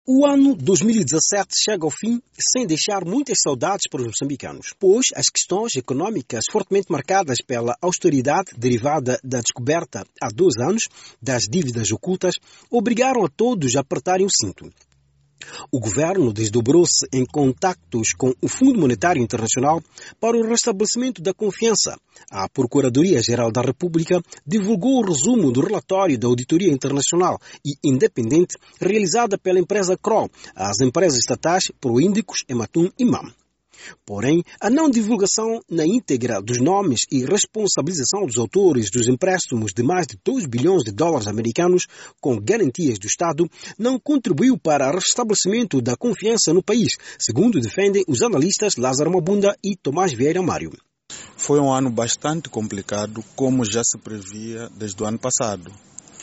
O ano 2017 chega ao fim sem deixar muitas saudades para os moçambicanos, pois as questões econômicas fortemente marcadas pela austeridade derivada da descoberta há 2 anos das dívidas ocultas obrigaram a todos a apertarem o cinto. O governo desdobrou-se em contactos com o Fundo Monetário Internacional para o restabelecimento da confiança. A Procuradoria-Geral da República divulgou o resumo do relatório da Auditoria Internacional e Independente realizada pela empresa Kroll, às empresas estatais Proíndicos, Ematum e MAM. Porém, a não divulgação na íntegra dos nomes e responsabilização dos autores dos empréstimos de mais de 2 bilhões de dólares americanos com garantias do Estado não contribuiu para o restabelecimento da confiança no país, segundo defendem os analistas Lázaro Mabunda e Tomás Vieira Mário. Foi um ano bastante complicado, como já se previa desde o ano passado.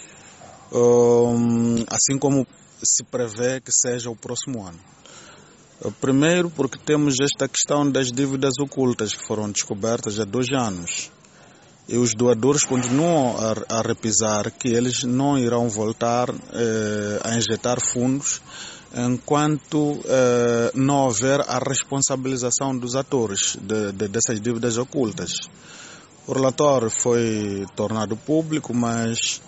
Assim como se prevê que seja o próximo ano. Primeiro, porque temos esta questão das dívidas ocultas que foram descobertas há 2 anos. E os doadores continuam a repisar que eles não irão voltar a injetar fundos enquanto não houver a responsabilização dos atores dessas dívidas ocultas. O relatório foi tornado público, mas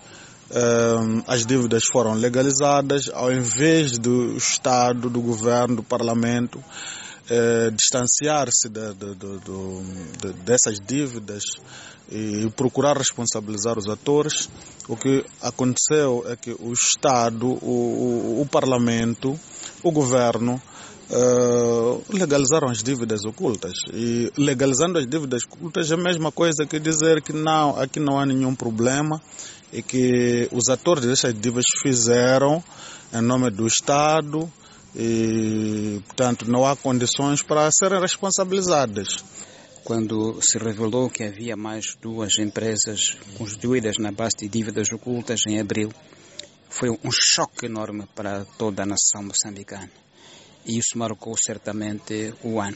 as dívidas foram legalizadas, ao invés do Estado, do Governo, do Parlamento distanciar-se dessas dívidas e procurar responsabilizar os atores. O que aconteceu é que o Estado, o Parlamento, o Governo legalizaram as dívidas ocultas. E legalizando as dívidas ocultas é a mesma coisa que dizer que não, aqui não há nenhum problema e que os atores dessas dívidas fizeram em nome do Estado e, portanto, não há condições para serem responsabilizadas. Quando se revelou que havia mais 2 empresas constituídas na base de dívidas ocultas em abril, foi um choque enorme para toda a nação moçambicana. E isso marcou certamente o ano.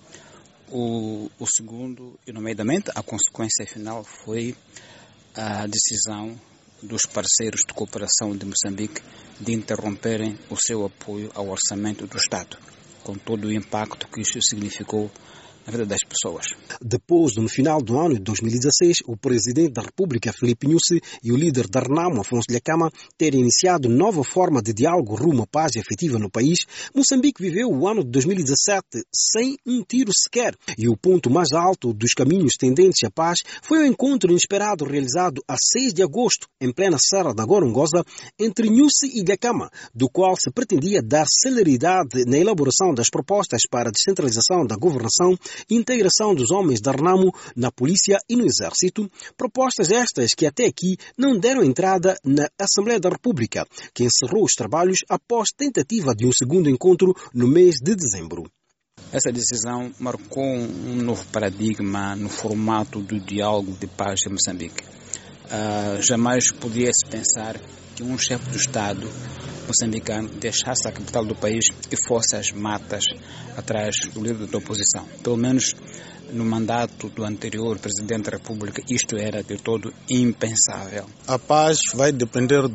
O segundo, e nomeadamente, a consequência final foi a decisão dos parceiros de cooperação de Moçambique de interromperem o seu apoio ao orçamento do Estado, com todo o impacto que isso significou na vida das pessoas. Depois, no final do ano de 2016, o presidente da República, Filipe Nyusi, e o líder da RENAMO, Afonso Dhlakama, terem iniciado nova forma de diálogo rumo à paz efetiva no país, Moçambique viveu o ano de 2017 sem um tiro sequer. E o ponto mais alto dos caminhos tendentes à paz foi o encontro inesperado realizado a 6 de agosto, em plena Serra da Gorongosa, entre Nyusi e Dhlakama, do qual se pretendia dar celeridade na elaboração das propostas para a descentralização da governação e integração dos homens da RENAMO na polícia e no exército, propostas estas que até aqui não deram entrada na Assembleia da República, que encerrou os trabalhos após tentativa de um segundo encontro no mês de dezembro. Essa decisão marcou um novo paradigma no formato do diálogo de paz em Moçambique. Jamais podia-se pensar que um chefe do Estado moçambicano deixasse a capital do país e fosse às matas atrás do líder da oposição. Pelo menos no mandato do anterior presidente da República, isto era de todo impensável. A paz vai depender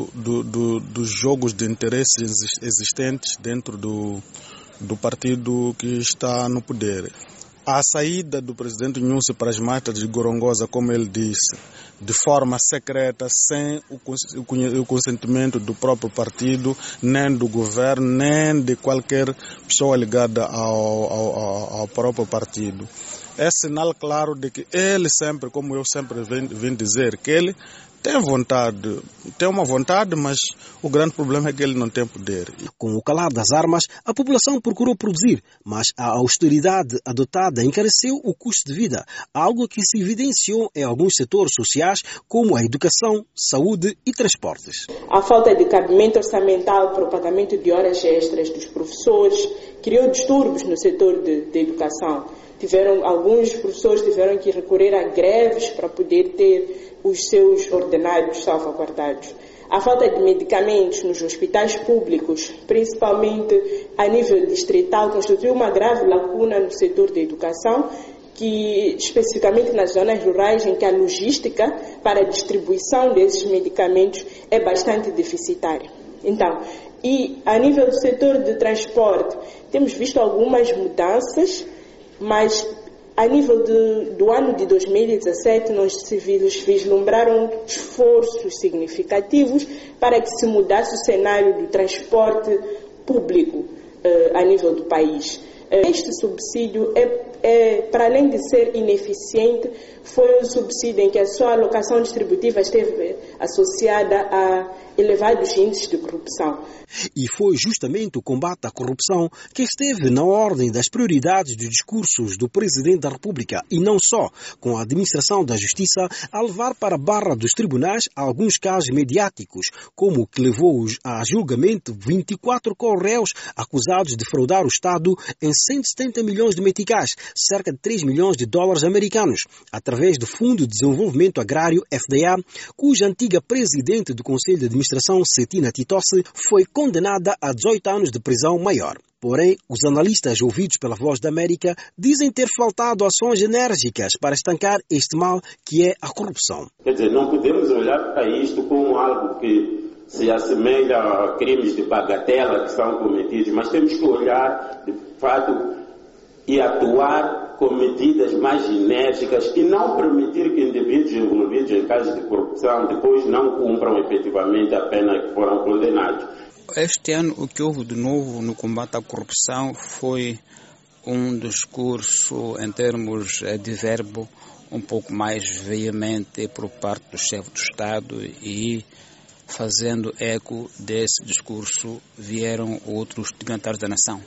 dos jogos de interesses existentes dentro do partido que está no poder. A saída do presidente Nyusi para as matas de Gorongosa, como ele disse, de forma secreta, sem o consentimento do próprio partido, nem do governo, nem de qualquer pessoa ligada ao próprio partido. É sinal claro de que ele sempre, como eu sempre vim dizer, que ele tem uma vontade, mas o grande problema é que ele não tem poder. Com o calar das armas, a população procurou produzir, mas a austeridade adotada encareceu o custo de vida, algo que se evidenciou em alguns setores sociais, como a educação, saúde e transportes. A falta de cabimento orçamental para o pagamento de horas extras dos professores criou distúrbios no setor de educação. Alguns professores tiveram que recorrer a greves para poder ter os seus ordenados salvaguardados. A falta de medicamentos nos hospitais públicos, principalmente a nível distrital, constitui uma grave lacuna no setor da educação, que especificamente nas zonas rurais, em que a logística para a distribuição desses medicamentos é bastante deficitária. Então, E a nível do setor de transporte, temos visto algumas mudanças, mas a nível do ano de 2017, nós vislumbraram esforços significativos para que se mudasse o cenário do transporte público a nível do país. Este subsídio, para além de ser ineficiente, foi um subsídio em que a sua alocação distributiva esteve associada a elevados índices de corrupção. E foi justamente o combate à corrupção que esteve na ordem das prioridades dos discursos do Presidente da República, e não só, com a administração da Justiça a levar para a barra dos tribunais alguns casos mediáticos, como o que levou a julgamento 24 réus acusados de fraudar o Estado em 170 milhões de meticais, cerca de 3 milhões de dólares americanos, através do Fundo de Desenvolvimento Agrário, FDA, cuja antiga presidente do Conselho de Administração, Cetina Titossi, foi condenada a 18 anos de prisão maior. Porém, os analistas ouvidos pela Voz da América dizem ter faltado ações enérgicas para estancar este mal que é a corrupção. Quer dizer, não podemos olhar para isto como algo que se assemelha a crimes de bagatela que são cometidos, mas temos que olhar, de fato, e atuar com medidas mais enérgicas e não permitir que indivíduos envolvidos em casos de corrupção depois não cumpram efetivamente a pena que foram condenados. Este ano o que houve de novo no combate à corrupção foi um discurso em termos de verbo um pouco mais veemente por parte do chefe do Estado, e fazendo eco desse discurso vieram outros dignatários da nação.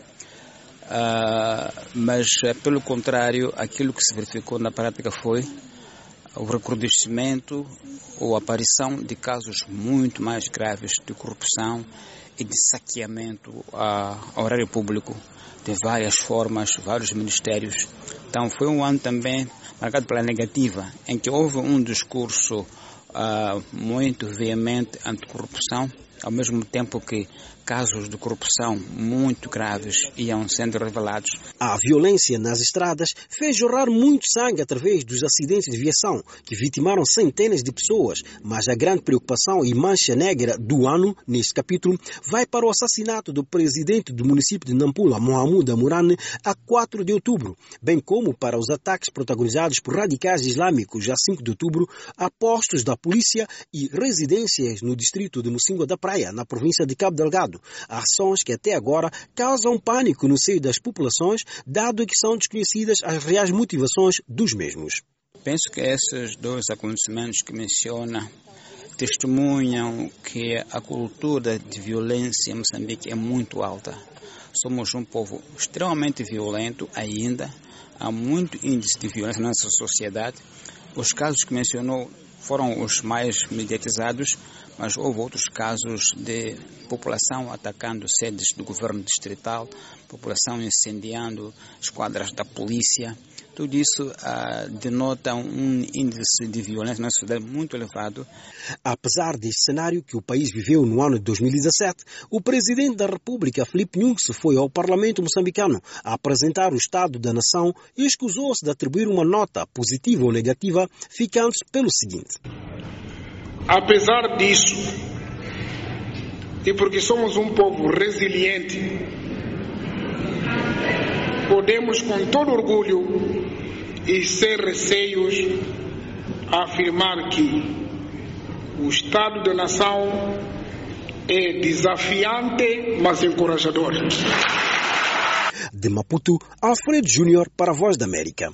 Mas, pelo contrário, aquilo que se verificou na prática foi o recrudescimento ou a aparição de casos muito mais graves de corrupção e de saqueamento ao erário público de várias formas, vários ministérios. Então foi um ano também marcado pela negativa, em que houve um discurso muito veemente anticorrupção, ao mesmo tempo que casos de corrupção muito graves iam sendo revelados. A violência nas estradas fez jorrar muito sangue através dos acidentes de viação, que vitimaram centenas de pessoas, mas a grande preocupação e mancha negra do ano, neste capítulo, vai para o assassinato do presidente do município de Nampula, Mohamed Amurane, a 4 de outubro, bem como para os ataques protagonizados por radicais islâmicos a 5 de outubro, a postos da polícia e residências no distrito de Mocíngua da Praia, na província de Cabo Delgado. Ações que até agora causam pânico no seio das populações, dado que são desconhecidas as reais motivações dos mesmos. Penso que esses dois acontecimentos que menciona testemunham que a cultura de violência em Moçambique é muito alta. Somos um povo extremamente violento ainda, há muito índice de violência na nossa sociedade. Os casos que mencionou foram os mais mediatizados, mas houve outros casos de população atacando sedes do governo distrital, população incendiando esquadras da polícia. Tudo isso denota um índice de violência na sociedade muito elevado. Apesar deste cenário que o país viveu no ano de 2017, o Presidente da República, Filipe Nunes, foi ao Parlamento moçambicano a apresentar o Estado da Nação e escusou-se de atribuir uma nota positiva ou negativa, ficando pelo seguinte. Apesar disso, e porque somos um povo resiliente, podemos com todo orgulho e sem receios afirmar que o Estado da Nação é desafiante, mas encorajador. De Maputo, Alfredo Júnior para a Voz da América.